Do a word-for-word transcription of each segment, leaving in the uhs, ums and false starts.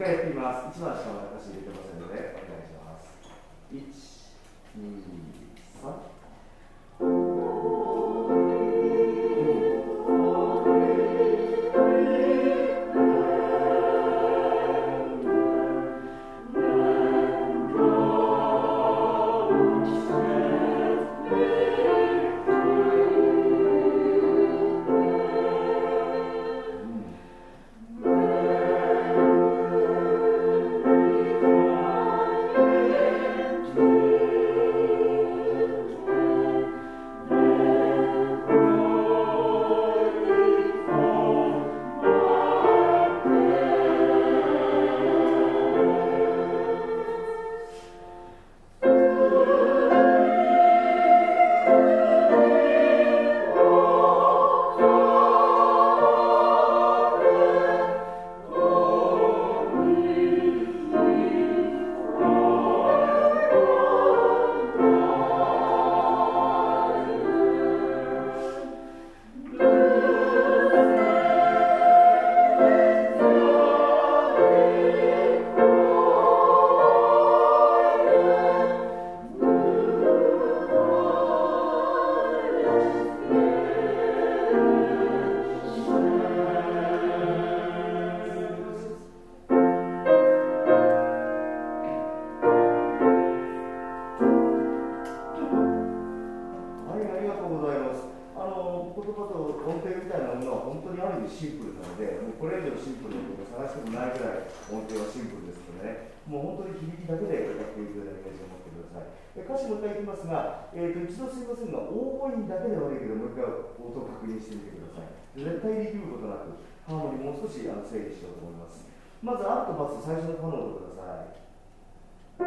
回やってみます。いちばんしか私入れてませんので、お願いします。いち、に、さん。まず、アルトバス最初のカノードください。お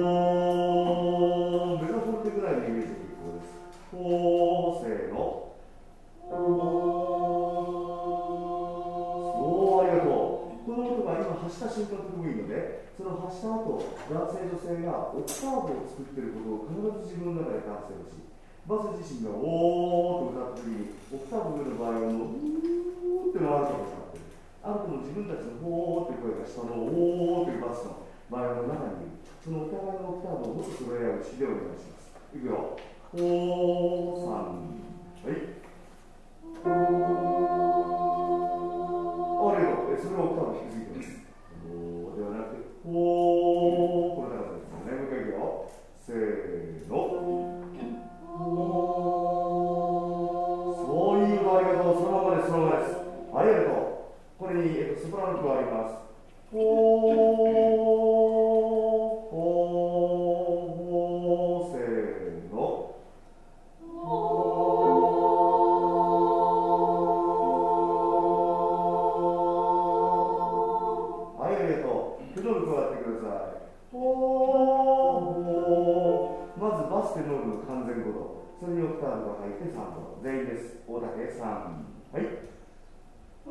ー、メガフォルテぐらいのイメージで結構です。おー、せーの。おー、ありがとう。この音が今発した瞬間とてもいいので、その発した後、男性女性がオクターブを作っていることを必ず自分の中で感じてほしい。バス自身がおーと歌った時に、オクターブの場合はもう、うーって回ることになっている。あるとも自分たちのほーという声が下のおーというバスの前の中にいる。そのお互いのオクターブをもっと揃え合う詩でお願いします。いくよ。ほー、さん、はい。ありがとう。それはオクターブ低すぎてます。ほーではなくて、ほー、これ高さですよね。もう一回いくよ。せーの。そういうのありがとう。そのままです、そのままです。はい、ありがとう。これに、えっと、ソプラノ加わります。ほー、ほー、ほー、せーの。はい、ありがとう。テノール加わってください。ほー、ほー。まずバステノールの完全語度。それにオクターブが入ってさんど。全員です。大竹さん。はい。ほ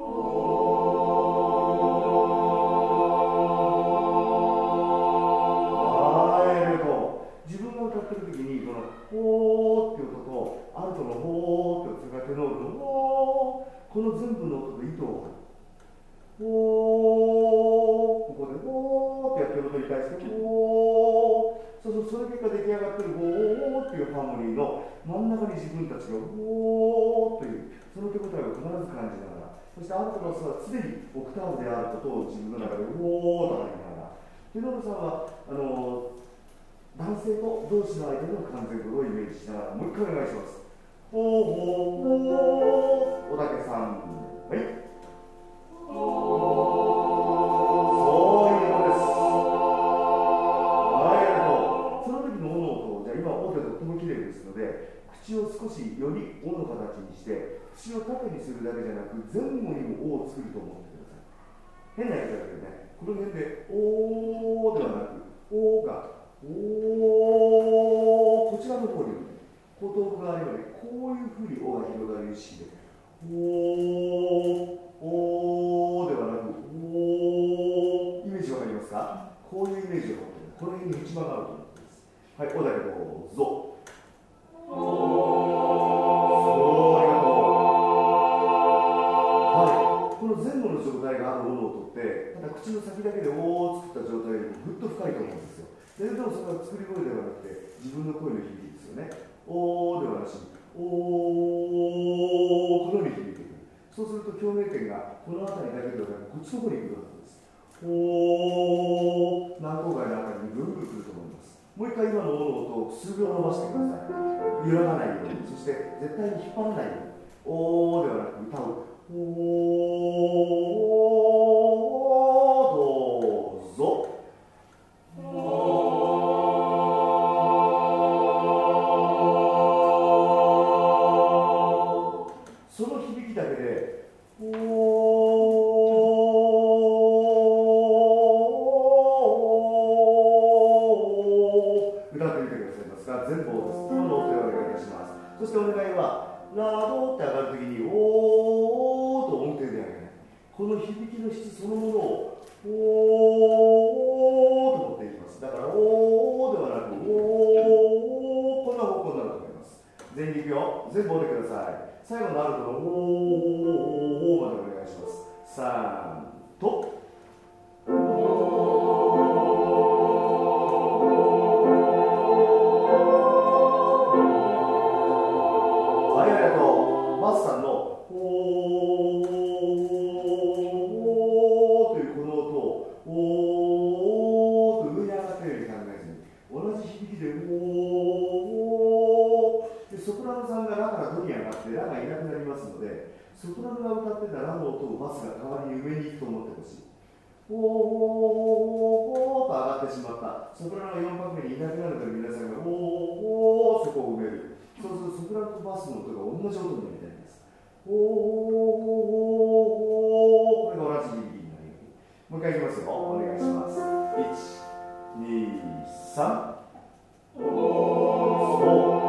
ー。自分が歌ってる時にこのほーっていう音とアルトのほーって音、それからテノールのほー、この全部の音で糸を張る。ほー、ここでほーってやってる音に対してほー、そうそう、その結果出来上がってるほーっていうハーモニーの真ん中に自分たちがほーというその手応えを必ず感じながら、そしてアルトのは常にオクターブであることを自分の中でほーと張りながら、テノールさんはあの男性と同士の間での完全語をイメージしながらもう一回お願いします。ほーほーほー、小竹さん。はい。そういうのです。はい、ありがとう。その時の「お」の音、じゃあ今「お」でとっても綺麗ですので、口を少しより「お」の形にして、口を縦にするだけじゃなく前後にも「お」を作ると思ってください。変なやつだけどね、この辺で「お」ではなく「お」がおー、こちらの方に後頭部があればね、こういうふうに「お」が広がる意識で、おー、おーではなく、おー、イメージわかりますか？こういうイメージを持ってる。この辺に一番あると思ってます。はい、おだけどうぞ。おー、そう、ありがとう。はい、 この前後の状態があるものをとって、ただ口の先だけでおーを作った状態よりもぐっと深いと思うんですよ。ででもそれは作り声ではなくて自分の声の響きですよね。おーではなしにおー、このように響いてくる。そうすると共鳴点がこの辺りだけではなくこっちの方に来るはずです。おー、軟口蓋の辺りにぐんぐん来ると思います。もう一回今のおの音を数秒伸ばしてください。揺らがないように、そして絶対に引っ張らないように。おーではなく歌う。おー、どうぞ。その響きだけで、おー、歌ってみてくださいますが、全部です。今の音でお願いいたします。そしてお願いは、ラドって上がるときに、おーと音程で上げない。この響きの質そのものを、おーと持っていきます。だから、おーではなく、おー、こんな方向になると思います。全員いくよ。全部折ってください。最後のアルトのおーまでお願いします。さんと。はい、ありがとう。マスさんのおーというこの音をおーと上に上がっているように考えずに、同じ響きでおーで、ソプラノさんがラからドに上がってラがいなくなりますので、ソプラノが歌ってたラの音をマスが代わりに上に行くと思ってほしい。おーおーおーと上がってしまった。ソプラノがよん拍目にいなくなるので皆さんがおーおーそこを埋める。そうするとソプラノとバスの音が同じ音になりたいんです。おーおーおーこれが同じ響きになるように。もう一回いきますよ。お願いします。いち、に、さん。おー。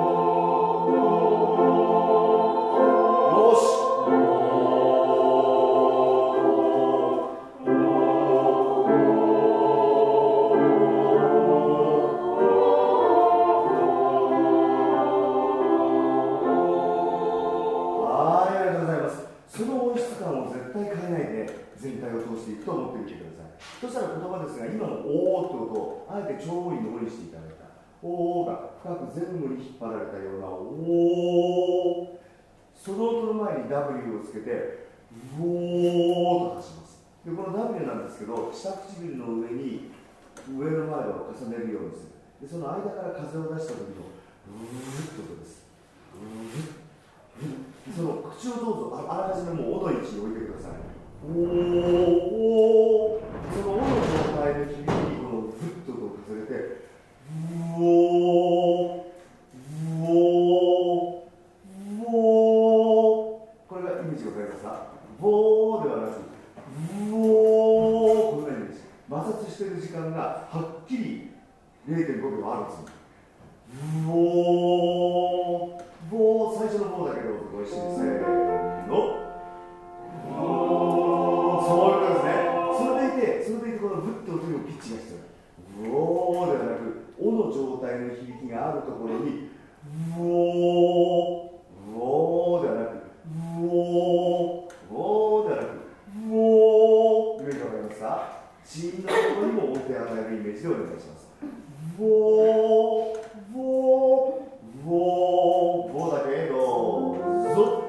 そしたら言葉ですが、今のおーって音をあえて超音に上りしていただいた。おーが深く前後に引っ張られたようなおー。その音の前に ダブリュー をつけて、うおーと出します。で、この ダブリュー なんですけど、下唇の上に上の前を重ねるようにする。で、その間から風を出した時のうーって音です。うーっその口をどうぞ あ, あらかじめもう音の位置に置いてください。おー、その音の状態の響きにこのグッと重ねて、うおー、うおー、うおー、これがイメージが分かりますか？ボーではなく、うおー、こんなイメージ。摩擦している時間がはっきり れいてんごびょうあるんですよ。うおー、ボー、最初のボーだけでご一緒にせーの。そういうことですね。それでいて、それでいてこのブッと音のピッチが必要。うおーではなく、おの状態の響きがあるところに、うおー、うおーではなく、うおー、うおーではなく、うおー、イメージわかりますか？子音のところにも音程を与えるイメージでお願いします。うおー、うおー、うおー、ボーだけどうぞ。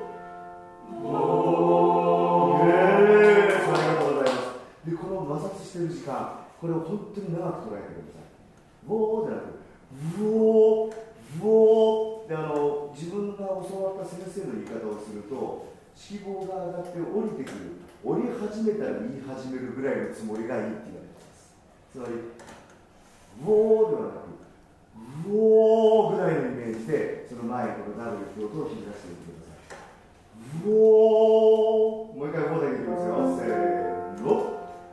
で、この摩擦している時間、これを本当に長く捉えてください。ウォーじゃなく、ウォー、ウォーで、あの、自分が教わった先生の言い方をすると、脂肪が上がって降りてくる、降り始めたら言い始めるぐらいのつもりがいいって言われています。つまり、ウォーではなく、ウォーぐらいのイメージで、その前この ダブリュー って音を引き出していってください。ウォー、もう一回ウォーだけいきますよ。せーの。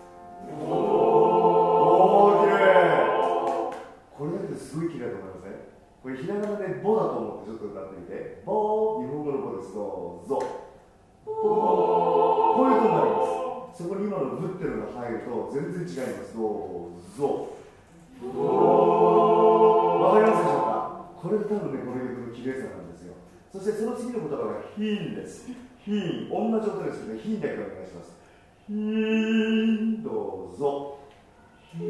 おー、きれい。これだけですごいきれいだと思いますね。これひらがなでボだと思ってちょっと歌ってみて。ボー、日本語のボです。どうぞ。こういうことになります。そこに今のブっていうのが入ると全然違います。どうぞ。わかりますでしょうか？これが多分ね、この曲のきれいさなんですよ。そしてその次の言葉が品です。 品、同じ音ですけど、品だけお願いします。品、どうぞ。品、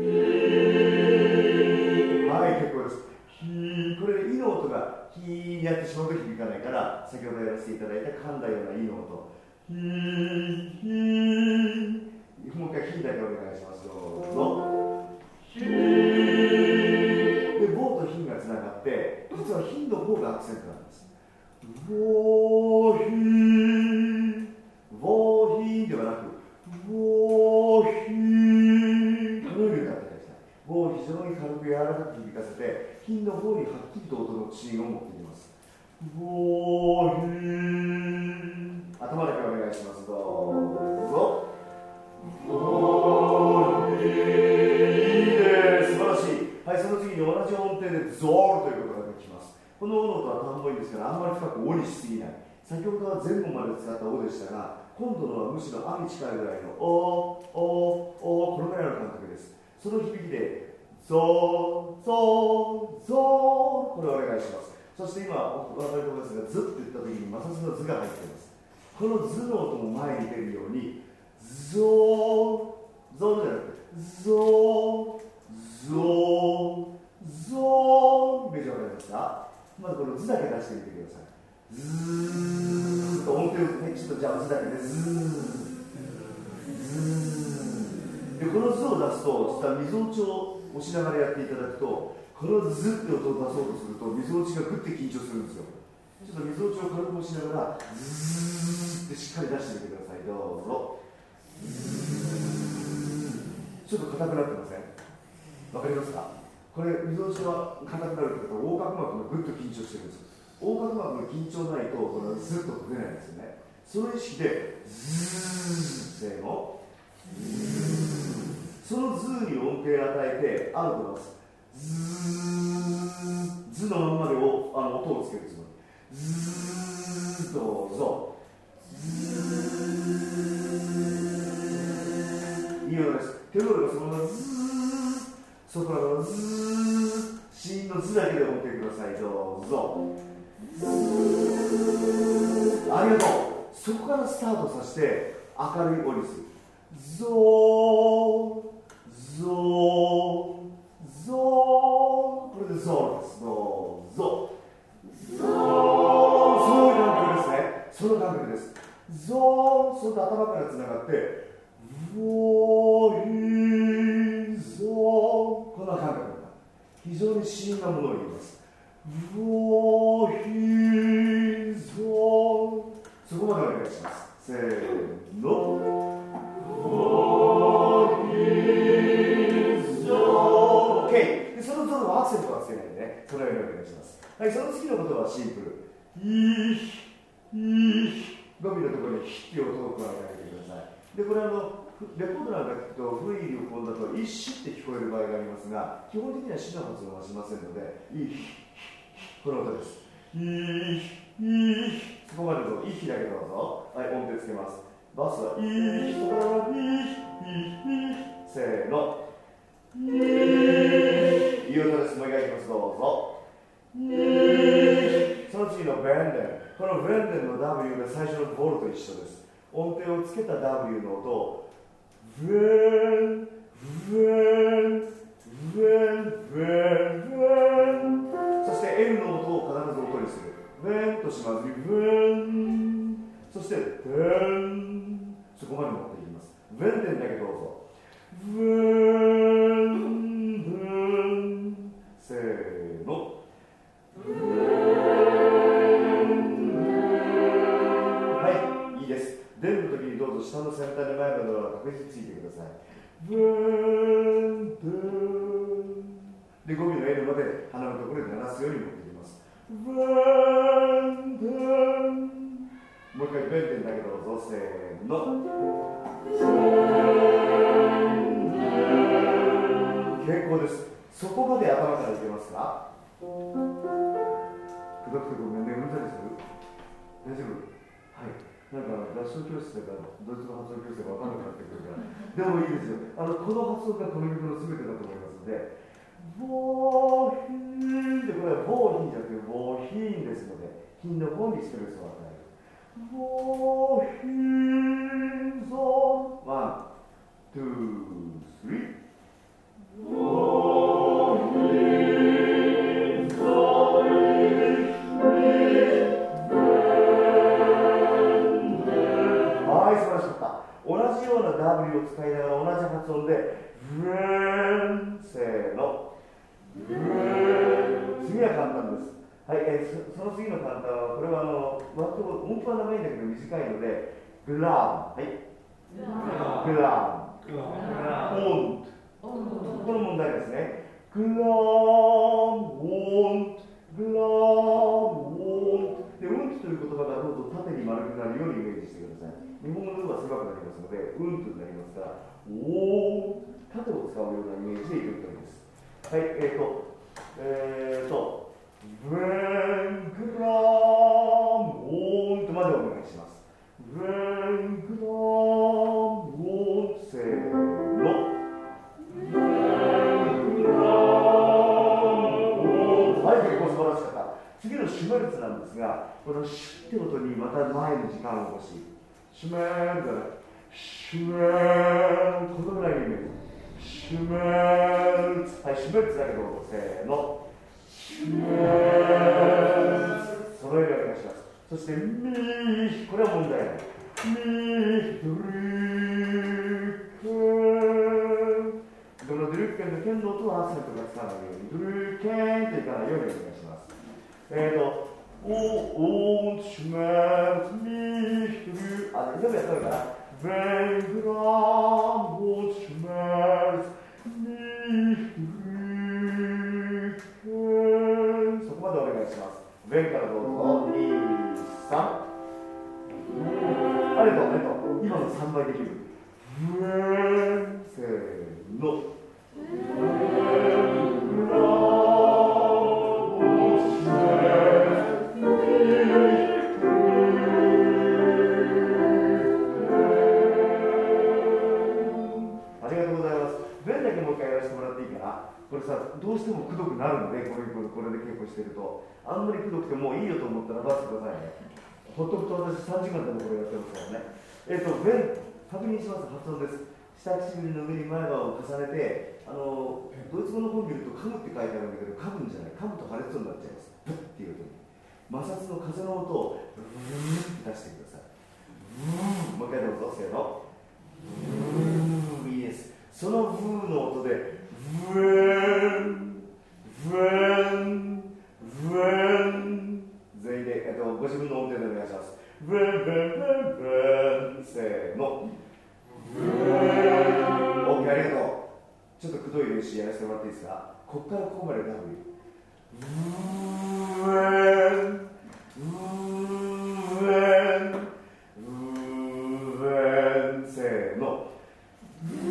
はい、結構です。品、これ、いの音が、ひやってしまうときにいかないから、先ほどやらせていただいた噛んだようないの音。品、品、もう一回品だけお願いします。どうぞ。品、で、棒と品がつながって、実は品の方がアクセントなんです。ボーヒン、ボーヒンではなく、ボーヒン、このように歌ってください。ボー非常に軽く柔らかく響かせて、品の方にはっきりと音の芯を持っていきます。ボーヒン、頭だけお願いします。どうぞ。ボーヒン、いいです。素晴らしい。はい、その次に同じ音程でゾールということができます。この音は単語いいですから、あんまり深くオにしすぎない。先ほどは前後まで使ったオでしたが、今度のはむしろアに近いぐらいのオー、オー、オー、このぐらいの感覚です。その響きで、ゾー、ゾー、ゾー、これをお願いします。そして今、お分かりと思いますが、ズって言った時に摩擦のズが入っています。このズの音も前に出るように、ゾー、ゾーじゃなくて、ゾー、ゾー、ゾー、イメージわかりますか？まずこの図だけ出してみてください。ズーッと音程をね、ちょっとじゃあ図だけで、ね、ズーズーで、この図を出すと、実はみぞおちを押しながらやっていただくと、このズって音を出そうとすると、みぞおちがグッて緊張するんですよ。ちょっとみぞおちを軽く押しながら、ズーってしっかり出してみてください。どうぞ。ちょっと硬くなってません？わかりますか？これ、みぞおちは硬くなるということは、横隔膜がぐっと緊張してるんですよ。横隔膜の緊張ないと、このズッと出ないんですよね。その意識で、ズー、せーの。そのズーに音程を与えて、アウトます。ズー、ズのまんまでおあの音をつけるつもり。ズー、どうぞ。いい音です。手の上がそのままズー、そこからズー、子音のズだけで音程ください。どうぞ。ありがとう。そこからスタートさせて明るい音にする。ゾー、ゾー、ゾー、これでゾーです。どうぞ。ゾー、そういう感覚ですね。その感覚です。ゾー、その頭からつながって、ウォーヒーゾー、こんな感覚だ。非常に不思議なものを言います。ウォーヒーゾー、そこまでお願いします。せーの。ウォーヒーゾー、OK。で、そのゾーのアクセントはつけないでね。そのようにお願いします。はい、その次のことはシンプル。いー、いー、語尾のところにヒっていう音を加えてあげてください。で、これはあの、レコードなんか聞くと古い録音だと「いし」って聞こえる場合がありますが、基本的には「し」の発音はしませんので「い」この音です。いいいそこまでの「い」だけどうぞ。はい、音程つけます。バスは「い」そこから「い」「い」せーの。いい音です。もう一回いきます。どうぞ。いその次のベンデン。このベンデンの ダブリュー が最初のボールと一緒です。音程をつけた ダブリュー の音をヴェン、ヴェン、ヴェン、ヴェン、ヴェン。そして L の音を必ず音にする。ヴェンとします。ヴェン。そして、ヴェン。そこまで持っていきます。ヴェンテンだけどうぞ。ヴェン、ヴェン。せーの。はい、いいです。出るときにどうぞ下の先端に前歯の確実についてください。ブーンブーンで、語尾の L まで鼻のところで鳴らすように持っていきます。ブーンブーンもう一回ベンテンだけどうぞ。せーの。結構です。そこまで頭からいけますか？くどくてごめんね、うんざりする？大丈夫？はい。なんか合唱教室とかドイツの発音教室が分からなくなってくるからでもいいですよ。あのこの発音がこの曲の全てだと思いますので、ボーヒーンで、これはボーヒーンじゃなくてボーヒーンですので、品の方にストレスを与える。 wohin soll. One, two, three. wohin soll ich mich wenden。はい、素晴らしかった。同じような W を使いながら同じ発音で、wend、せーの。次は簡単です。はい、えー、そ, その次の簡単は、これはあの、音符は長いんだけど短いので、グラーム。はい。グラーム。オント。この問題ですね。グラーム、オント。グラーム、オント。で、うんとという言葉がどうぞ縦に丸くなるようにイメージしてください。日本語の方が狭くなりますので、うんとになりますから、おー、縦を使うようなイメージで言うといいです。はい、えーと、えーと、When gram won't までお願いします。When gram won't せーの。When gram won't はい、結構素晴らしかった。次のシュメルツなんですが、このシュって音にまた前の時間を欲しい。シュメルツ、シュメルツ、このぐらいのイメージ。シュメルツ、はい、シュメルツだけど、せーの。シュメルツ、そのようにお願いします。そして、ミー、これは問題ない。ミー、ドゥルーケン。このドゥルーケンの剣道とはアクセントがつかないように、ドゥルーケンといかないようにお願いします。えーと、オーン、シュメルツ、ミー、ドゥルー、あ、全部やったのかな。ベングラム、オーン、シュメルツ、ミー、ドゥルーケン。そこまでお願いします。ベンからどうぞ。に、さん。ありがとう、ありがとう。今のさんばいできる。ベン、せーの。ベングラム、オーン、シュメルツ、ミー、ありがとうございます。ベンだけもう一回やらせてもらっていいかな。これさ、どうしてもくどくなるので、これ、これ、これで稽古してると、あんまりくどくてもういいよと思ったら出してくださいね。ほっとくと私さんじかんでもこれやってますからね。えっ、ー、と、ベン、確認します。発音です。下唇の上に前歯を重ねて、あの、ドイツ語の本見ると噛むって書いてあるんだけど、噛むんじゃない。噛むと破裂音になっちゃいます。ブッっていう音に。摩擦の風の音をブーって出してください。もう一回どうぞ、せーの。いいです。そのブーの音で、ブーン、ブーン、ブーン、全員で、えっと、ご自分の音程でお願いします。ブーン、ブーン、ブーン、ブーン、せーの。ブーン、OK、ありがとう。ちょっとくどい練習やらせてもらっていいですか。こっからここまで W。ブーン、ブーン、ブーン、せーの。ブー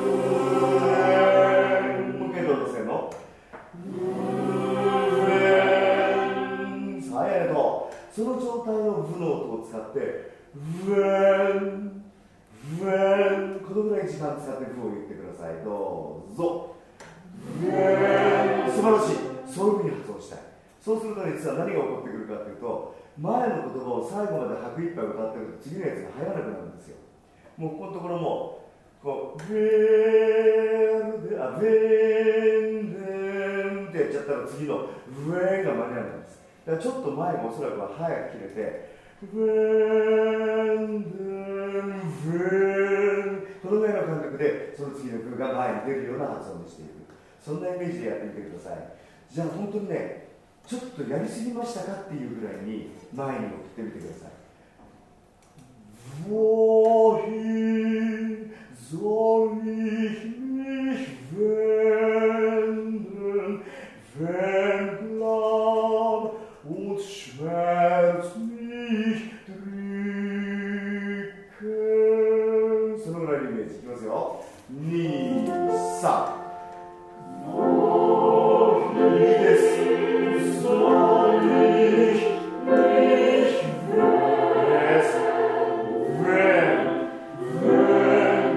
ン、もう一回どうぞ、せーの。ブーン、さあ、ありがとう。その状態のブの音を使って、ブーン、ブーン、このぐらい時間使ってブを言ってください。どうぞ。ブーン、素晴らしい。そういうふうに発音したい。そうすると実は何が起こってくるかというと、前の言葉を最後まで拍一杯歌ってると次のやつが入らなくなるんですよ。もうここのところもこうベールであベーンデーンってやっちゃったら次のブエーンが間に合わないんです。だからちょっと前がおそらくは早く切れてベーンデーンベーン、このぐらいの感覚でその次のグが前に出るような発音にしていく。そんなイメージでやってみてください。じゃあ本当にね、ちょっとやりすぎましたかっていうぐらいに前に送ってみてください。Wohin soll ich mich wenden, wenn Gram und Schmerz mich drücken。そのぐらいのイメージいきますよ。に、さん。いいです。Soll ich mich wenden, wenn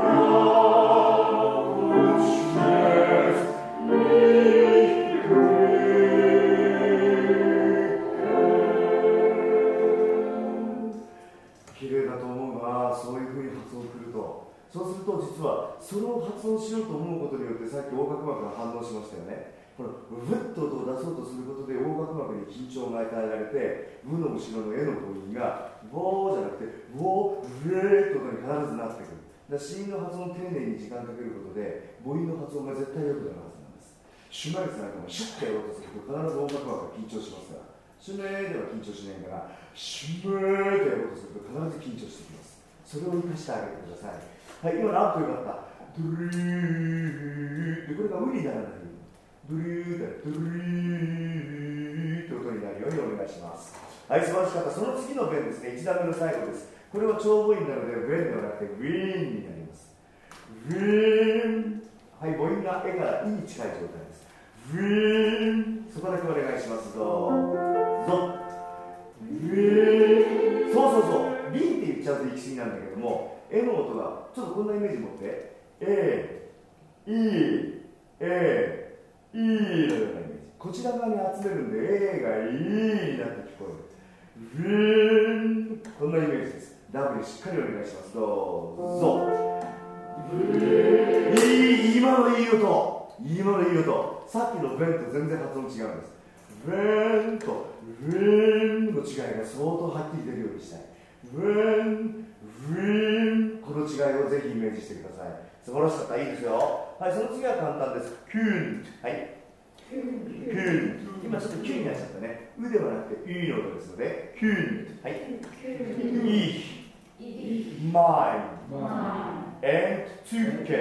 Gram und Schmerz mich drücken。 がそういうふうに発音すると、そうすると実はそれを発音しようと思うことによってさっき横隔膜が反応しましたよね。このウッと音を出そうとすることで横隔膜に緊張が与えられて、ウの後ろのえの母音がウォーじゃなくてウォーウェーって音に必ずなってくる。だから子音の発音を丁寧に時間かけることで母音の発音が絶対良くなるはずなんです。シュマリスなんかもシュッてやろうとすると必ず横隔膜が緊張しますから、シュメーでは緊張しないから、シュメーでやろうとすると必ず緊張してきます。それを生かしてあげてください。はい、今なんとよかった。ドゥルーで、これがウにならないように。ドゥルーで、ドゥルーって音になるようにお願いします。はい、素晴らしかった。その次の弁ですね、いち段目の最後です。これは長母音なので、弁ではなくて、ウィーンになります。ウィーン。はい、母音がえからいに近い状態です。ウィーン。そこだけお願いします。どうぞ。ウィーン。そうそうそう。ビーって言っちゃうと行き過ぎなんだけども、えの音がちょっとこんなイメージ持って、え、い、え、いのようなイメージ。こちら側に集めるんで、えがいになって聞こえる。ウィーン。こんなイメージです。ダブルしっかりお願いします。どうぞ。いい、今のいい音。今のいい音。さっきのベンと全然発音違うんです。ウェンとウェンの違いが相当はっきり出るようにしたい。ウェン、ウェン、この違いをぜひイメージしてください。素晴らしかった。いいですよ。はい、その次は簡単です。キューン。はい。キューン。今ちょっとキューになっちゃったね。うではなくていいの音ですので、キューン。はい。いい。マイ。エントゥッケ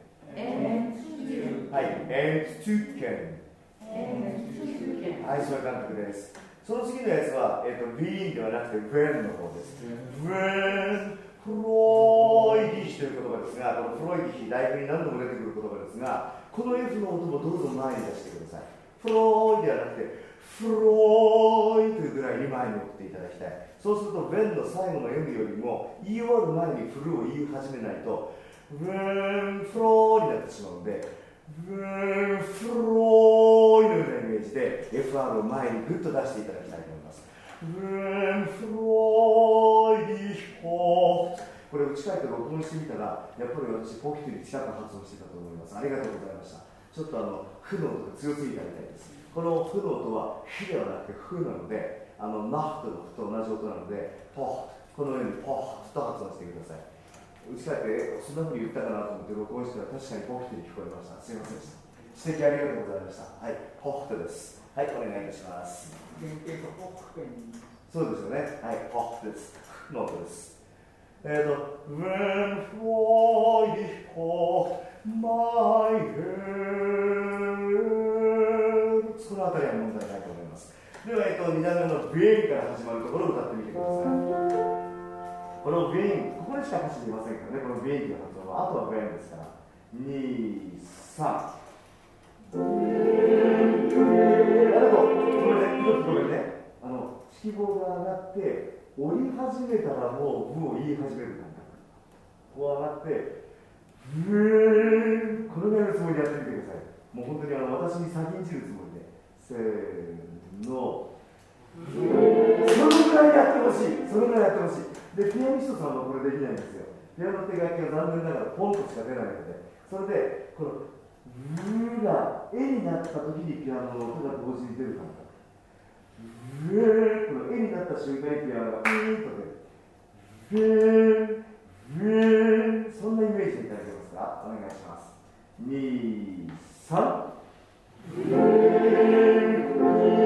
ン。はい。エントゥッケン。はい、そういう感覚です。その次のやつは、えー、とビーンではなくてウェンの方です。ウェン、フロイディヒという言葉ですが、このフロイディヒ、大学に何度も出てくる言葉ですが、この F の音もどうぞ前に出してください。フロイではなくて、フロイというぐらいに前に送っていただきたい。そうすると、ウェンの最後の M よりも、言い終わる前にフルを言い始めないと、ウェン、フロイになってしまうので、ウェン、フロイのようなイメージで エフアール を前にグッと出していただきたいと思います。ウェン、フロイディホー。これ打ち返って録音してみたら、やっぱり私、ポキティに近く発音してたと思います。ありがとうございました。ちょっとあの、フの音が強すぎたみたいです。このフの音はフではなくてフなので、あのナフトのフと同じ音なので、ポッ、このようにポッと発音してください。打ち返ってそんな風に言ったかなと思って録音したら確かにポフテに聞こえました。すいませんでした。指摘ありがとうございました。はい、ポフテです。はい、お願いいたします。原型がポフテに。そうですよね。はい、ポフテです。の音です。えっ、ー、と、When Friday for my head、このあたりは問題ないと思います。では、えっ、ー、と、に段目の When から始まるところを歌ってみてください。この When、ここでしか歌詞でいませんからね、この When という発音は、あとは When ですから。に、さん。ありがとう。ごめんね、一つごめんね。あの、指揮棒が上がって、降り始めたらもう部を言い始める感覚。こう上がって、ブーン、このぐらいのつもりでやってみてください。もう本当にあの私に先んじるつもりで。せーの。そのぐらいやってほしい。そのぐらいやってほしい。で、ピアニストさんはこれできないんですよ。ピアノ手書きは残念ながらポンとしか出ないので。それで、このブーが絵になった時にピアノの音が同時に出る感覚。ブー、この絵になった瞬間にピアノがピーンと出る。ブーン、ブーン、そんなイメージでいただけますか？お願いします。に、さん。ブーン、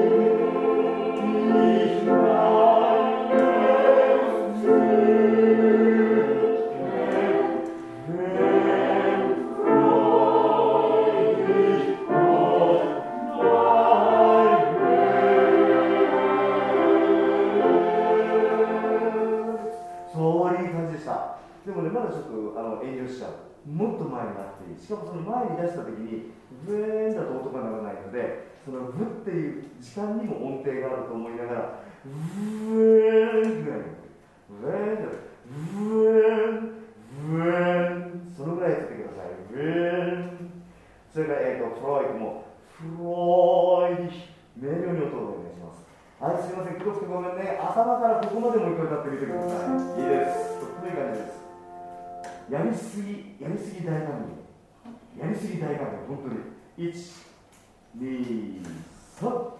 でもね、まだちょっとあの遠慮しちゃう。もっと前になっていい。しかもその前に出したときに、ブーンだと音が鳴らないので、そのブっていう時間にも音程があると思いながら、ブーンぐらいに。ブーンだ。ブーン、ブーン。そのぐらいやってください。ブーン。それから、えっと、フロイドも、フロイド。明瞭に音をお願いします。はい、すみません、黒くてごめんね。頭からここまでもう一回歌ってみてください。いいです。とってもいい感じ。 やりすぎ、やりすぎ大歓迎。やりすぎ大歓迎、本当に。いち、に、さん。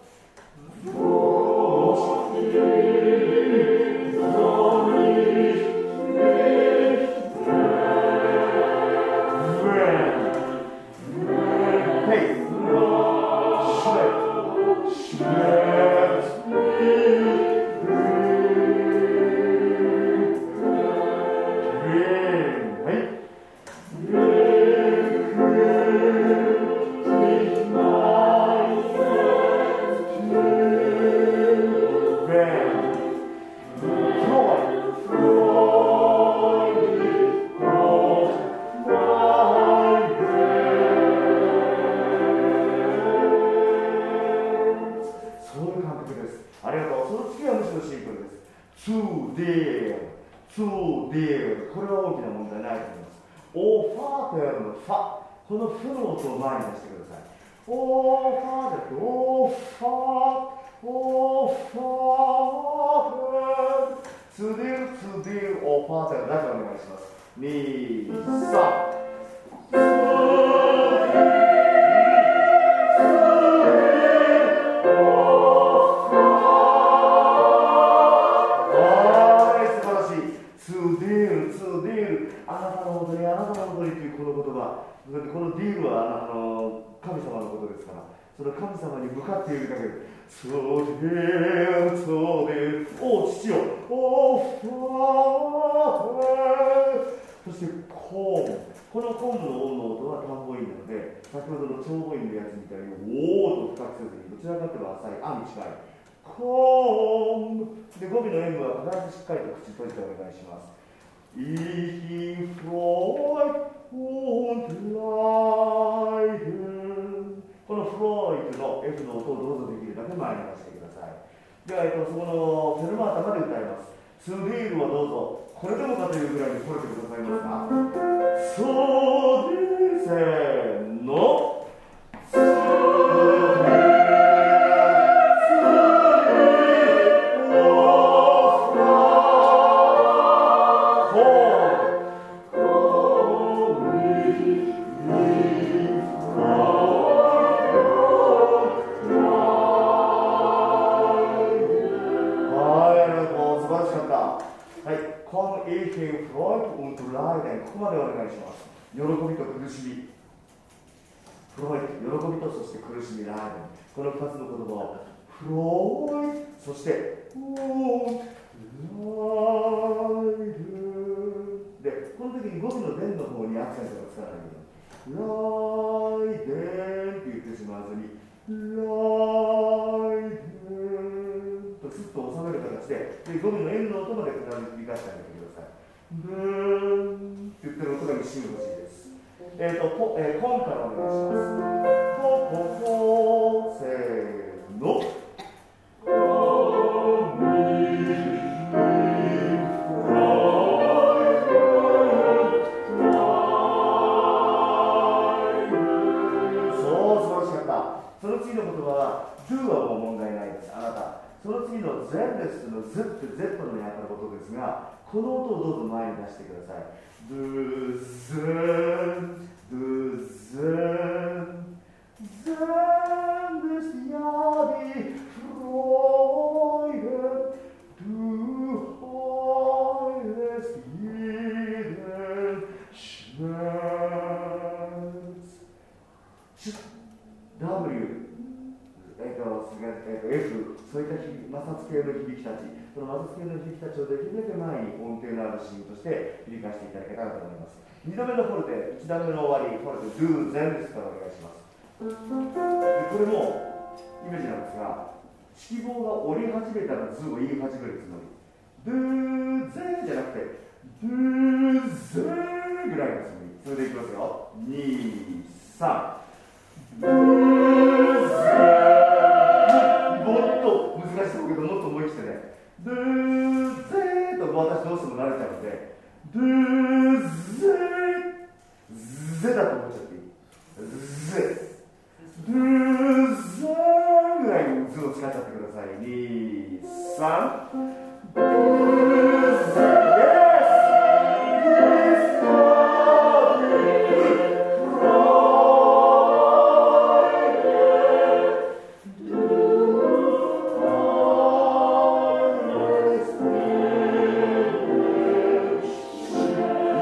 にどめのフォルテ、いちだんめの終わり、フォルテ、ドゥ全ですからお願いします。でこれもイメージなんですが、指揮棒が折り始めたら図を言い始めるつもり。ドゥゼじゃなくて、ドゥゼぐらいのつもり。それでいきますよ。に、さん。ドゥゼもっと難しそうけど、もっと思い切ってね。ドゥゼと私どうしても慣れちゃうので、ドゥゼゼだと思っちゃっていい。ゼドゥゼぐらいの図を使っちゃってください。に、さん。ドゥゼイエスイエス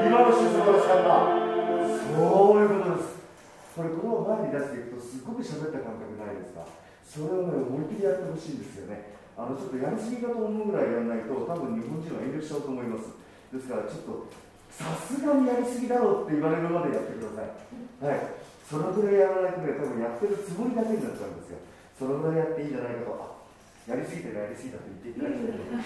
今の質素晴らしかった。そういうことです。これ、この前に出していくと、すごく喋った感覚ないですか。それをね、思いっきりやってほしいんですよね。あのちょっとやりすぎかと思うぐらいやらないと、多分日本人は遠慮しちゃうと思います。ですから、ちょっとさすがにやりすぎだろうって言われるまでやってください。はい。そのぐらいやらないとね、多分やってるつもりだけになっちゃうんですよ。そのぐらいやっていいんじゃないかと。あ、やりすぎてやりすぎたと言っていただきたいと思います。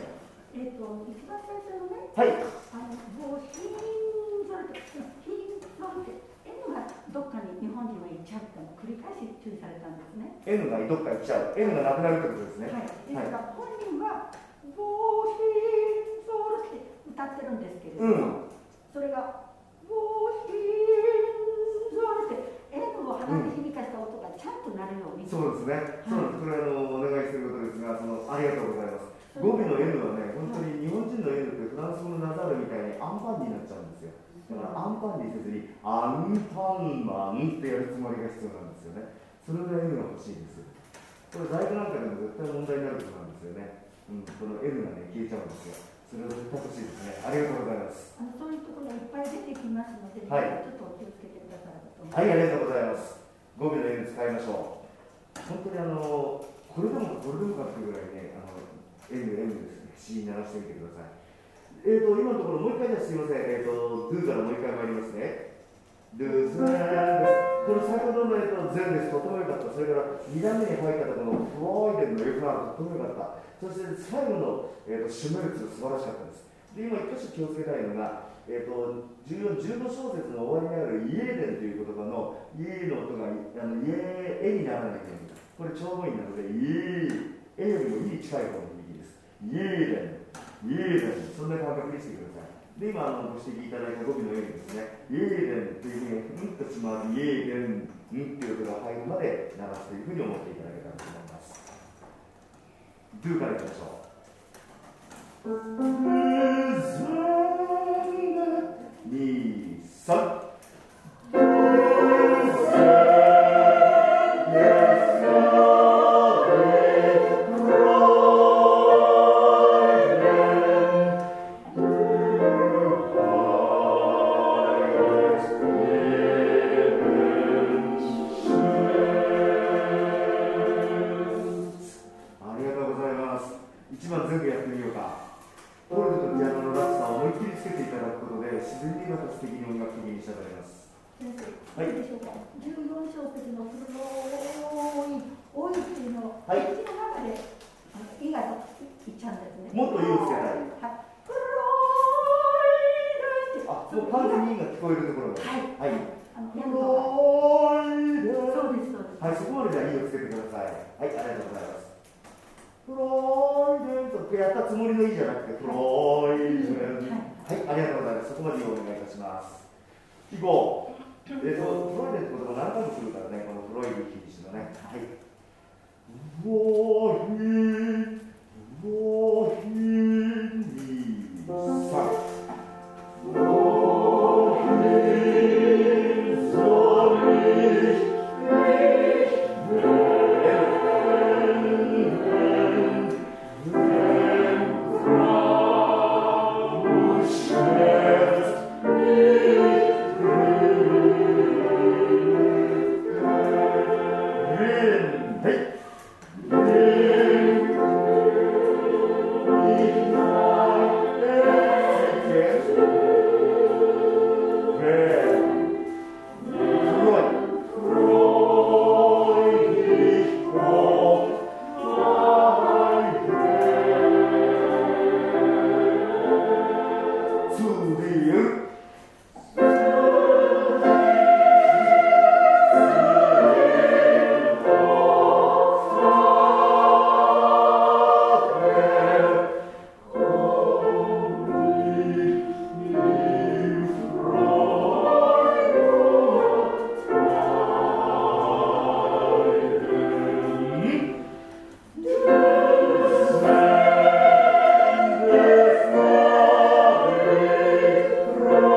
えっと、一番最初のね、 はい、 あの、もう、ヒーン、それで、ヒーン、それで、N がどっかに日本人は行っちゃうってのを繰り返し注意されたんですね。 N がどっか行っちゃう。N がなくなるってことですね。 はい。ですから、本人は、ボーヒーン、ソールって歌ってるんですけれども、うん、それが、ボーヒーン、ソールって、N を鼻で響かした音がちゃんとなるように。 そうですね。そうなんです。これ、あの、お願いすることですが、その、ありがとうございます。語尾の N はね、本当に日本人の N ってフランス語のナザールみたいにアンパンになっちゃうんですよ。だからアンパンにせずに、アンパンマンってやるつもりが必要なんですよね。それぐらい N が欲しいんです。これ、大学なんかでも絶対問題になることなんですよね。うん、この N がね、消えちゃうんですよ。それを絶対欲しいですね。ありがとうございます。 あのそういうところがいっぱい出てきますので、 はい、 ちょっとお気をつけてくださいと思います。 はい、ありがとうございます。語尾の N 使いましょう。本当にあの、これでもこれでもかっていうぐらいね、あの N、N ですね。不思議に鳴らしてみてください。えーと、今のところもう一回じゃすみません。えーと、Do からもう一回参りますね。Do ズーンです。この先ほどの、えーと、ゼンです。とてもよかった。それからに段目に入ったところのフロイデンの F がとてもよかった。そして最後の、えーと、シュメルツ素晴らしかったです。で、今一箇所気をつけたいのが、えーと、じゅうよん、じゅうご小節の終わりにあるイエーデンという言葉のイエーの音があのイエーエにならないように。これ長母音なので、イエー、エよりもイに近い方の右です。イエーデン。イエーデン、そんな感覚にしてください。で、今あのご指摘いただいた語尾のようにですね、イエーデンというふうに、うんとつまり、イエーデン、うんという音が入るまで鳴らすというふうに思っていただけたらと思います。Do からいきましょう。に、さん。 Thank you.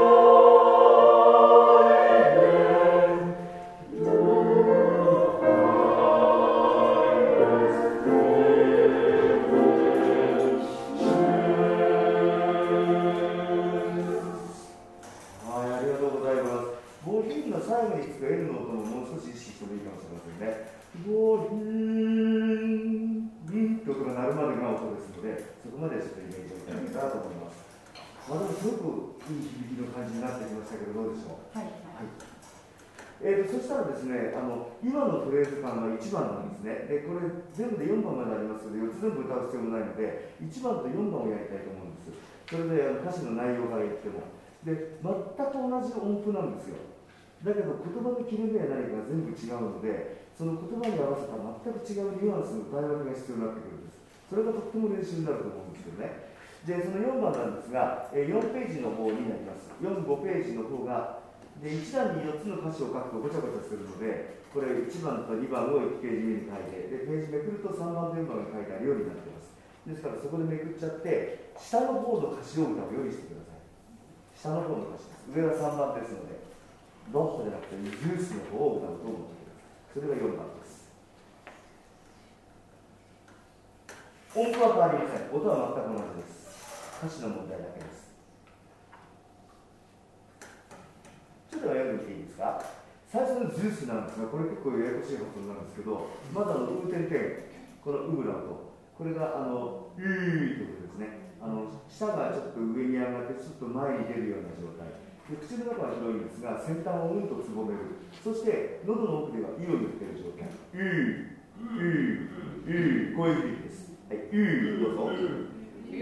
と L の音ももう少し意識してもいいかもしれませんね。ボーヒーンって音が鳴るまでが音ですので、そこまでちょっとイメージをいただけたらと思います。まあ、でもすごくいい響きの感じになってきましたけど、どうでしょう。はい、はい。えーと、そしたらですね、あの今のフレーズ感がいちばんなんですね。で、これ全部でよんばんまでありますので、よっつ全部歌う必要もないので、いちばんとよんばんをやりたいと思うんです。それであの歌詞の内容から言っても。で、全く同じ音符なんですよ。だけど言葉の切れ目や何かが全部違うので、その言葉に合わせた全く違うニュアンスの歌い分けが必要になってくるんです。それがとっても練習になると思うんですけどね。で、そのよんばんなんですが、よんページの方になります。よん、ごページの方が、でいち段によっつの歌詞を書くとごちゃごちゃするので、これいちばんとにばんをいちページ目に書いて、でページめくるとさんばんとよんばんが書いてあるようになっています。ですからそこでめくっちゃって、下の方の歌詞を歌うようにしてください。下の方の歌詞です。上はさんばんですので、ドットじゃなくてジュースの方を歌うと思ってください。それがよんばんです。音符は変わりません。音は全く同じです。歌詞の問題だけです。ちょっと読んでみていいですか。最初のジュースなんですが、これ結構ややこしい発音なんですけど、まずあのウーテンテン、このウブラウト、これがあのウーということですね。あの舌がちょっと上に上がってちょっと前に出るような状態で、口の中は広いんですが、先端をうんとつぼめる。そして喉の奥では「い」を言っている状態。うー、うー、うー、こういう響きです。はい、うー、どうぞ。うー、う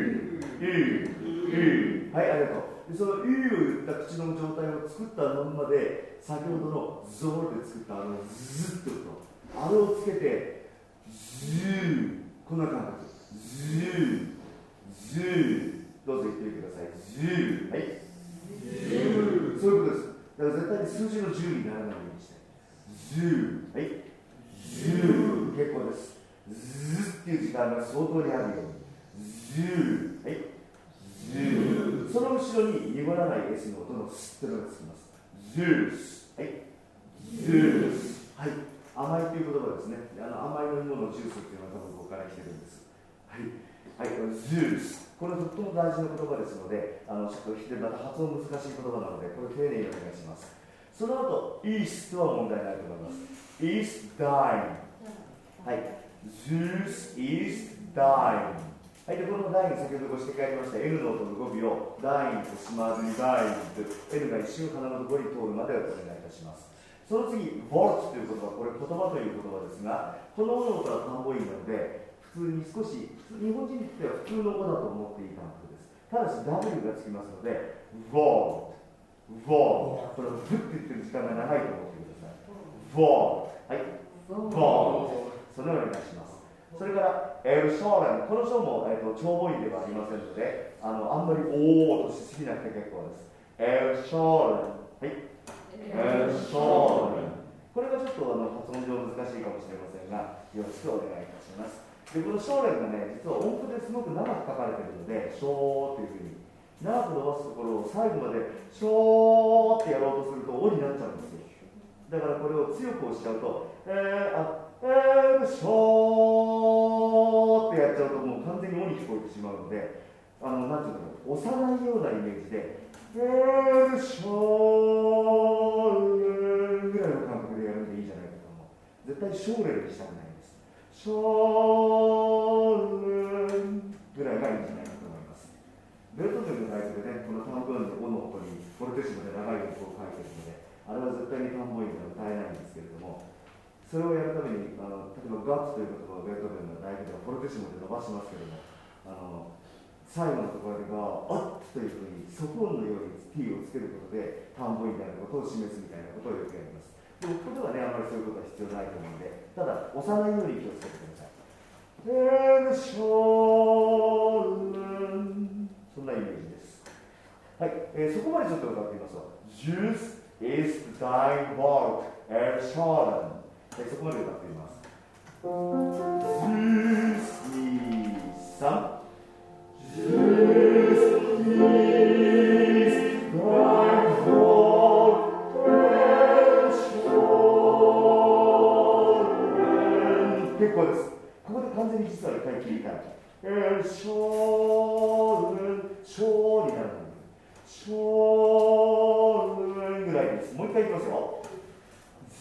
ー、うー、はい、ありがとう。でその「う」を言った口の状態を作ったまんまで、先ほどのゾーで作ったあのズッと音、あれをつけてズー、こんな感じ。ズー、ズー、どうぞ言ってみてください。ズー、はい。ズー、そういうことです。だから絶対に数字のじゅうにならないようにして。ズー、はい。ズー、結構です。ズーっていう時間が相当にあるように。ズー、はい。ズー、その後ろに濁らない S の音のスってのがつきます。ズース、はい。ズース、はい。甘いという言葉ですね。あの甘い飲み物のジュースっていうのは多分ここから来てるんです。はい。はい、ズース。これとっても大事な言葉ですので、あのちょっとまた発音難しい言葉なので、これ丁寧にお願いします。その後、イーストは問題ないと思います。イーストダイン。はい。Zeus is dying。はい、でこのダイン、先ほどご指摘ありました N の音の語尾をダインとしまずにダインと N が一瞬鼻のところに通るまでお願いいたします。その次、ボルトという言葉、これ言葉という言葉ですが、この音は単母音なので、普通に少し、日本人にとっては普通の語だと思っていい単語です。ただし W がつきますので、ボルト、ボルト、これをブッと言ってる時間が長いと思ってください。ボルト、はい、ボルト、そのようにお願いします。それからエルショーレン、この章も、えー、と長母音ではありませんので、あのあんまりおーとしすぎなくて結構です。エルショーレン、はい、エルショーレン、これがちょっとあの発音上難しいかもしれませんが、よろしくお願いいたします。でこのショーレンがね、実は音符ですごく長く書かれているので、ショーというふうに長く伸ばすところを最後までショーってやろうとするとおになっちゃうんですよ。だからこれを強く押しちゃうと、えー、あエルショーってやっちゃうともう完全に「お」に聞こえてしまうので、あのなんていうの、押さないようなイメージでエルショーレンぐらいの感覚でやるんでいいじゃないかと思う。絶対ショーレンにしたくないんです。ショーレンぐらいがいいんじゃないかと思います。ベートーベンのライブでね、この単語音の「お」の音にフォルテッシモで長い音を書いてるので、あれは絶対に単語音では歌えないんですけれども、それをやるために、あの例えばガッツという言葉をベートーベンのライブではフォルテッシモで伸ばしますけれども、あの最後のところでが「あっ」というふうに即音のように T をつけることで単語音であることを示すみたいなことをよくやります。でもここではね、あまりそういうことは必要ないと思うので、ただ押さないように気をつけてください。エルショーレン、そんなイメージです。はい、えー、そこまでちょっと歌ってみますと Zeus is dying world エルショーレン、そこまで歌ってみます。Zeus is sun。Zeus is dying world エルショーレン、結構です。ここで完全に実は一回切り替える。エルショーレン、ショーになるので、ショーレンぐらいです。もう一回いきますよ。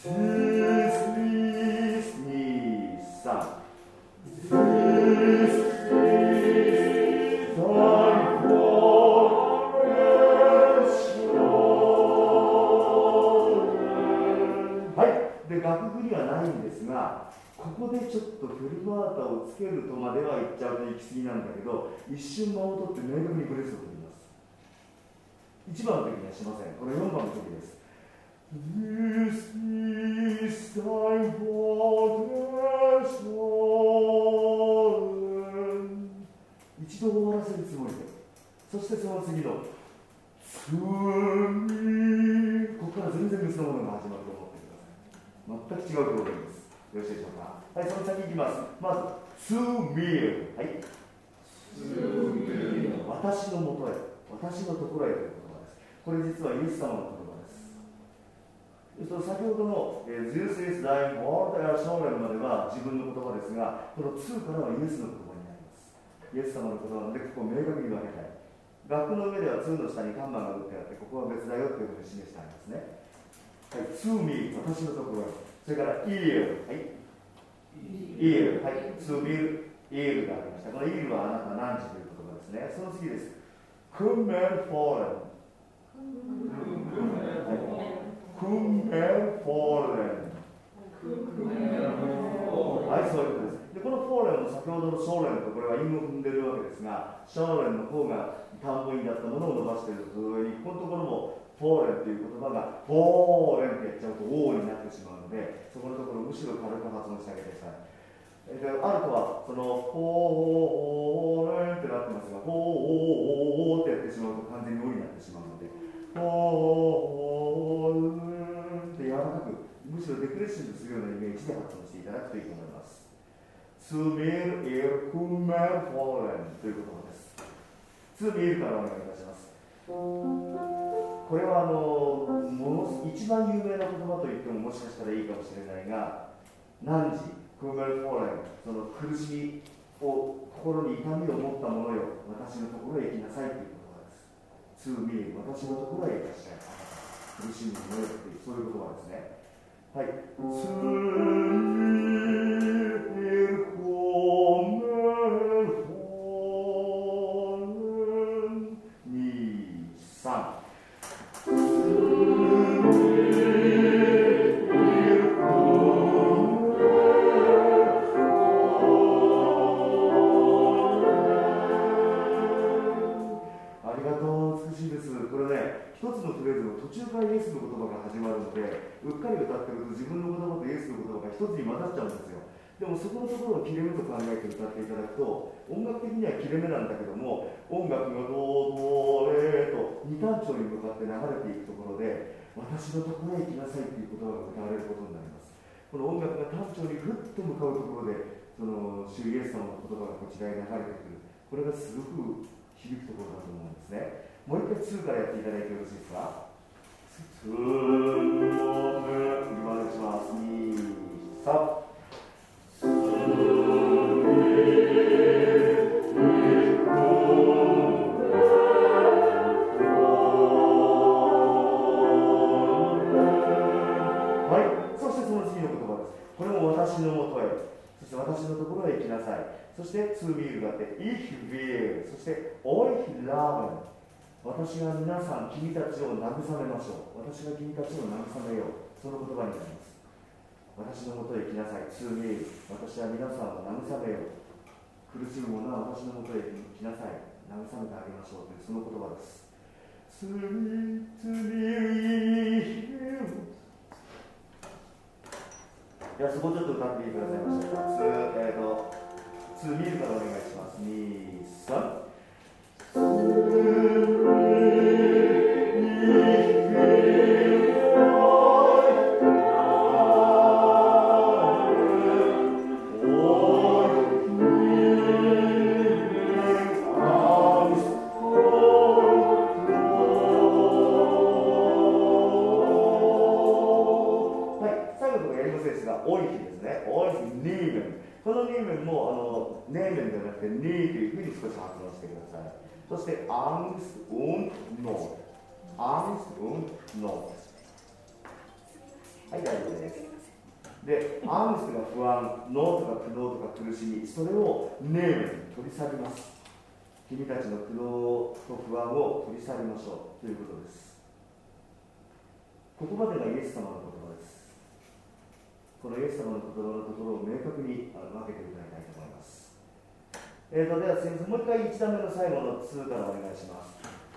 ここでちょっとフルバータをつけるとまでは言っちゃうと行き過ぎなんだけど、一瞬間を取って明確にブレスを取ります。いちばんの時にはしません。これよんばんの時です。This is thy protection。一度終わらせるつもりで、そしてその次のつみ、ここから全然別のものが始まると思ってください。全く違う表現です。よろしいでしょうか。はい、その先いきます。まず、to me。はい。私のもとへ、私のところへという言葉です。これ実はイエス様の言葉です。その先ほどの、えー、This is thy word and assurance までは自分の言葉ですが、このtoからはイエスの言葉になります。イエス様の言葉なので、ここを明確に分けたい。学校の上ではtoの下に看板が打ってあって、ここは別だよということを示してありますね。はい、to me、私のところへ。それから ear、はい、ear、はい、to me、ear がありました。この ear はあなた何時という言葉ですね。その次です。cum and fallen、cum and fallen、はい、そういうことです。で、この fallen も先ほどの shoren とこれは韻を踏んでいるわけですが、shoren の方が単語になったものを伸ばしていると同時に、このところもフォーレンという言葉がフォーレンってやっちゃうと王になってしまうので、そこのところむしろ軽く発音してあげてください。で、アルトはそのフォーレンってなってますが、フォーってやってしまうと完全に王になってしまうので、フォーレンって柔らかく、むしろデクレッシングするようなイメージで発音していただくといいと思います。ツミルイルクメフォーレンという言葉です。ツミルからお願いいたします。これはあのもの一番有名な言葉と言ってももしかしたらいいかもしれないが、汝、クーメルフォーレン、その苦しみを、心に痛みを持ったものよ、私のところへ行きなさいという言葉です。to me、私のところへいらっしゃい。苦しみのものよという、そういう言葉ですね。はい。to me、クーメルフォーレン、に、さん。途中からイエスの言葉が始まるので、うっかり歌ってると自分の言葉とイエスの言葉が一つに混ざっちゃうんですよ。でもそこのところを切れ目と考えて歌っていただくと、音楽的には切れ目なんだけども、音楽がドドレと二単調に向かって流れていくところで、私のところへ行きなさいという言葉が歌われることになります。この音楽が単調にふっと向かうところで、その主イエス様の言葉がこちらに流れてくる、これがすごく響くところだと思うんですね。もう一回ツーからやっていただいてよろしいですか。ツーの目、今までします。に、さん。私のもとへ、そして私のところへ行きなさい。そしてツーミールがあって、Ich will、そしてeuch lieben、私が皆さん、君たちを慰めましょう。私が君たちを慰めよう。その言葉になります。私のもとへ行きなさい。ツーミール、私は皆さんを慰めよう。苦しむ者は私のもとへ来なさい。慰めてあげましょうというその言葉です。ツーミール、いや、そこちょっと歌ってくださいました。ツー、えーと、ツーミールからお願いします。に、さん。そして、Angst und Not。Angst und Not。はい、大丈夫です。 で、アングストが不安、ノーとか苦悩とか苦しみ、それをネームに取り去ります。君たちの苦悩と不安を取り去りましょうということです。ここまでがイエス様の言葉です。このイエス様の言葉のところを明確に分けていただきたいと思います。えーと、では先生、もう一回いち段目の最後のにからお願いします。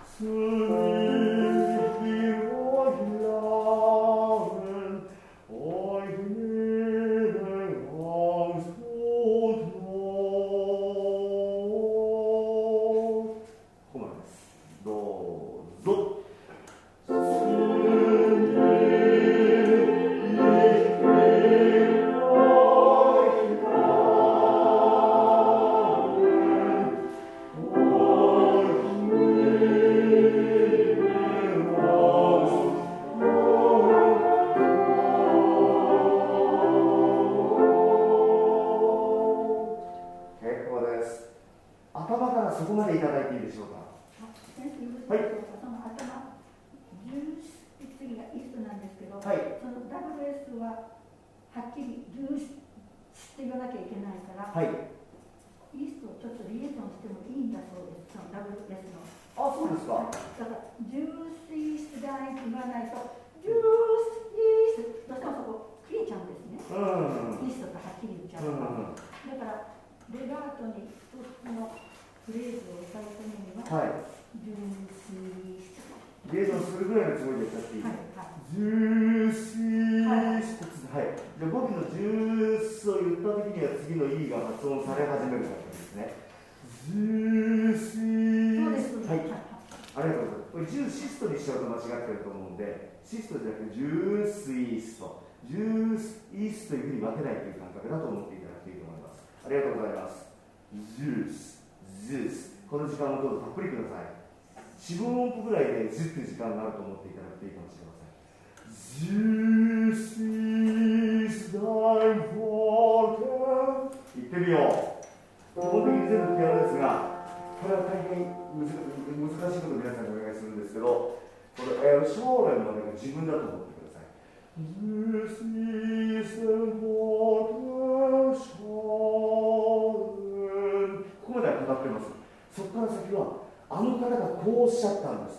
シストじゃなくてジュースイースト、ジュースイーストというふうに分けないという感覚だと思っていただくといいと思います。ありがとうございます。ジュース、ジュース、この時間をどうぞたっぷりください。よん、ご音符ぐらいでジュっていう時間があると思っていただくといいかもしれません。ジュースイーストタイムフォーケン、言ってみよう。基本的に全部ピアノですが、これは大変難しいことを皆さんにお願いするんですけど、これ、えー、将来までが自分だと思ってください。This is the water shown。 ここまでは語ってます。そこから先は、あの方がこうおっしゃったんです。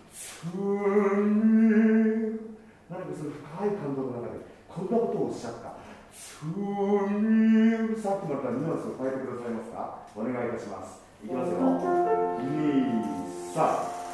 何かその深い感動の中で、こんなことをおっしゃった。さっきまたニュアンスを変えてくださいますか？お願いいたします。いきますよ。に、さん。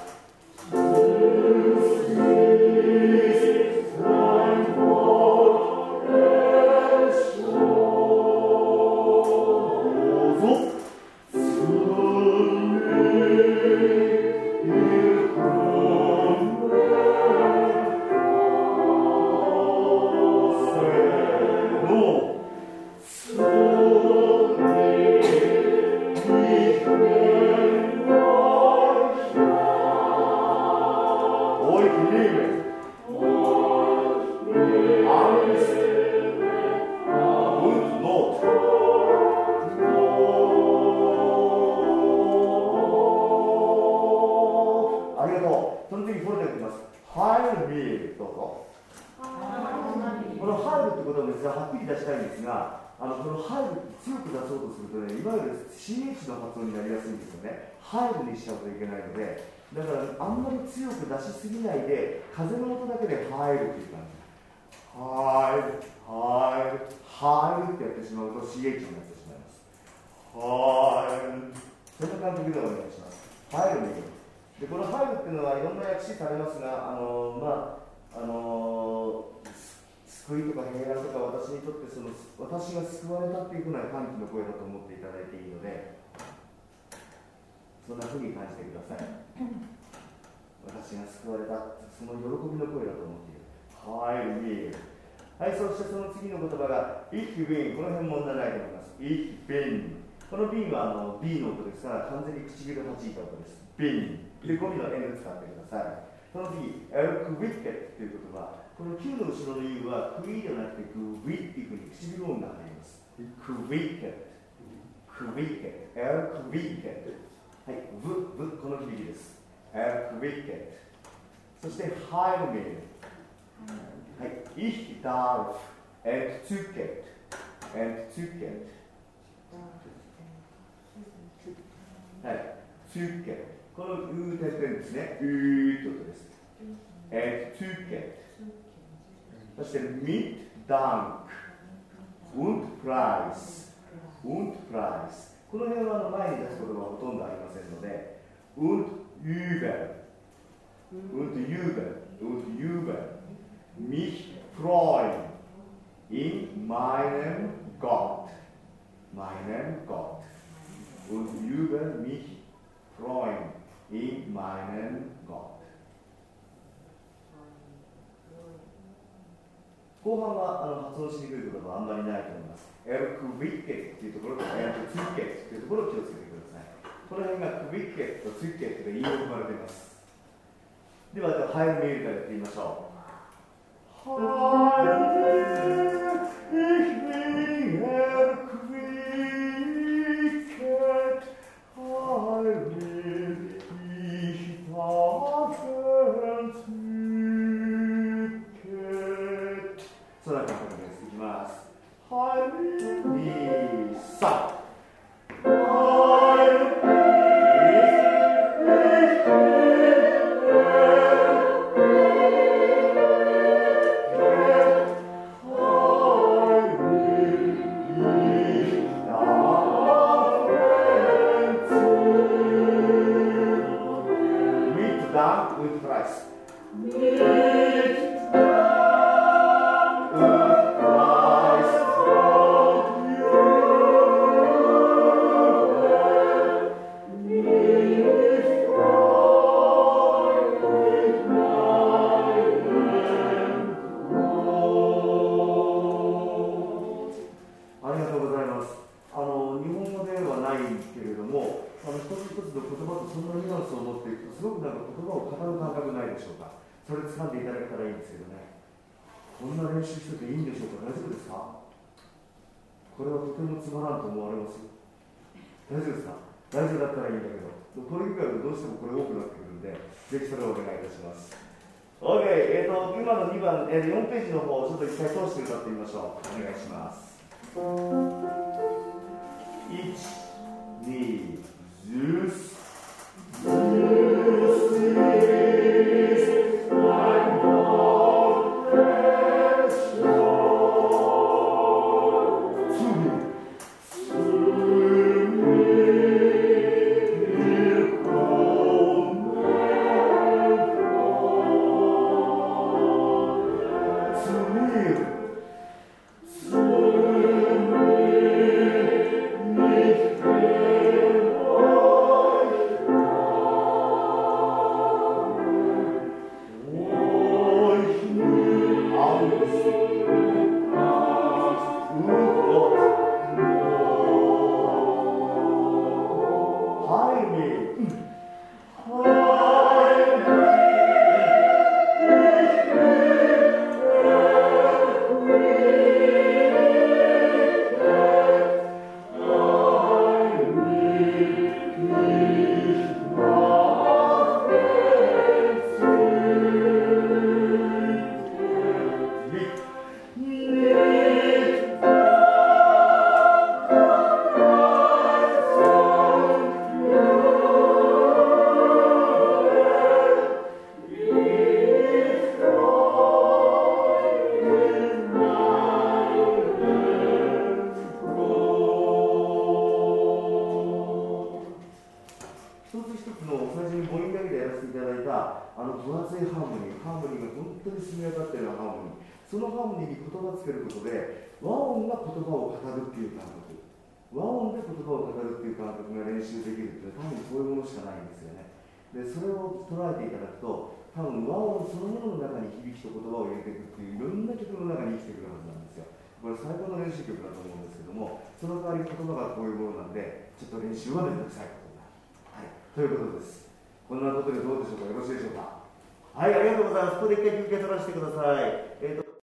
風の音だけで入るっていう感じ。入る、入る、入るってやってしまうと シーエイチ になってしまいます。入る。そんな感じでお願いします。入るの意味で、この入るっていうのはいろんな訳詞されますが、あのまああの救いとか平安とか私にとってその私が救われたっていうふうな歓喜の声だと思っていただいていいので、そんなふうに感じてください。私が救われた、その喜びの声だと思っている。はい、見える。はい、そしてその次の言葉が、Ich bin、この辺問題ないと思います。Ich bin。この bin はあの B の音ですから、完全に唇を弾いた音です。bin。で、語尾の N 使ってください。その次、Elkwicket という言葉。この Q の後ろの U は、クイではなくて、グイっていうふうに唇音が入ります。Quicket。Quicket。Elkwicket。はい、V、V、この響きです。Elkwicket。そして、ハイルメル。はい、Ich darf。 and Phuket and Phuket はい、Phuket このうーてんてんですね、うーって音です。and Phuket そして Meet Dank und Preis und Preis この辺はあの前に出す言葉はほとんどありませんので und Übel und Übel und Übel mich freuen in meinem Gott meinem Gott und Übel mich freuen in meinem Gott 後半はあの発音しにくい言葉はあんまりないと思います。エルクビッケットというところとエルクツイッケットというところを気をつけてください。この辺がクビッケットとツイッケットで言いを踏まれています。では、ハイルメールからやってみましょう。ハイルich bin er quicket, Heil ich Waffen zücket. それでは簡単です。いきます。Heil mich,さ。よんページの方をちょっと一回通して歌ってみましょう。お願いします。いち、に、Zeus Zeus is my more precious to me to meということです。こんなことでどうでしょうか。よろしいでしょうか。はい、ありがとうございます。ここで一回休憩取らせてください。えーと